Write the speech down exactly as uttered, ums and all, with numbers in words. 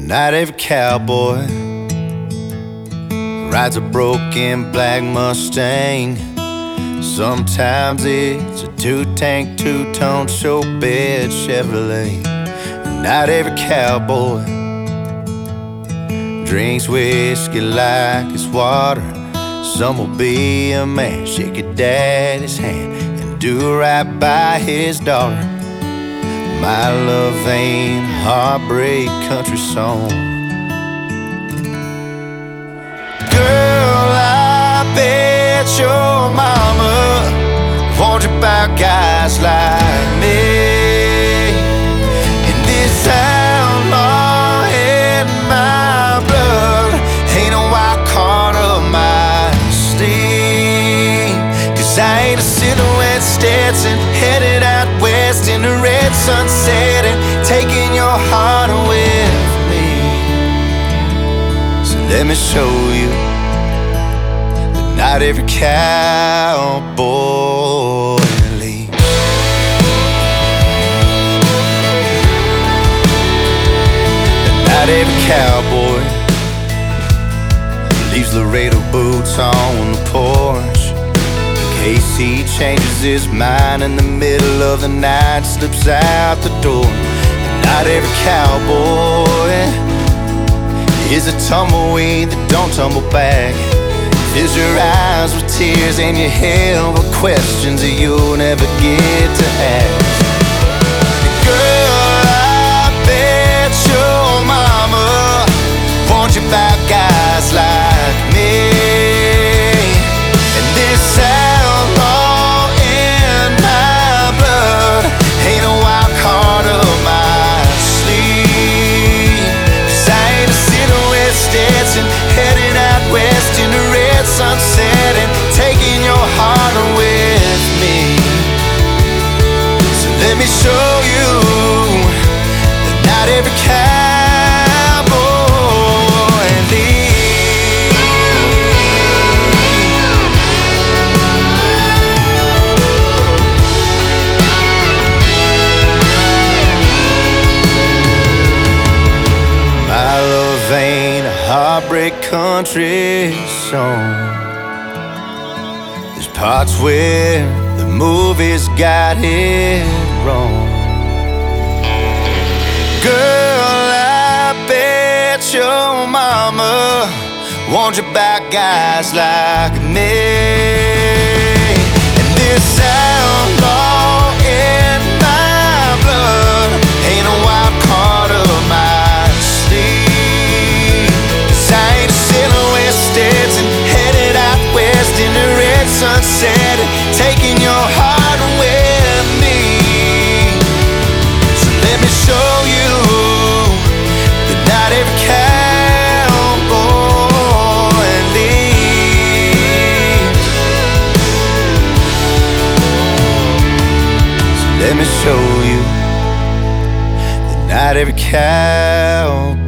Not every cowboy rides a broken black Mustang. Sometimes it's a two-tank, two-tone show-bed Chevrolet. Not every cowboy drinks whiskey like it's water. Some will be a man, shake your daddy's hand and do right by his daughter. My love ain't a heartbreak country song. Girl, I bet your mama warned you about guys like me. And this outlaw in my blood ain't a wild card of my sleeve. Cause I ain't a silhouette Stetson headed out west in the red sunset and taking your heart with me. So let me show you that not every cowboy leaves. That not every cowboy leaves Laredo boots on the porch. In case he changes his mind in the middle of the night, slips out the door. And not every cowboy is a tumbleweed that don't tumble back. Fills your eyes with tears and your head with questions that you'll never get to ask. Girl, I bet your mama warned you about guys like me. And this outlaw in my blood ain't a wild card of my sleeve. Cause I ain't a silhouette Stetson headed out west in the red sunset and taking your heart with me. So let me show you that not every cowboy leaves. My love ain't a heartbreak country song. There's parts where the movies got it wrong. Girl, I bet your mama warned you about guys like me. And this outlaw in my blood ain't a wild card of my sleeve. Cause I ain't a silhouette Stetson headed out west in the red sunset and taking your heart with me. So let me show you that not every cowboy leaves. So let me show you that not every cowboy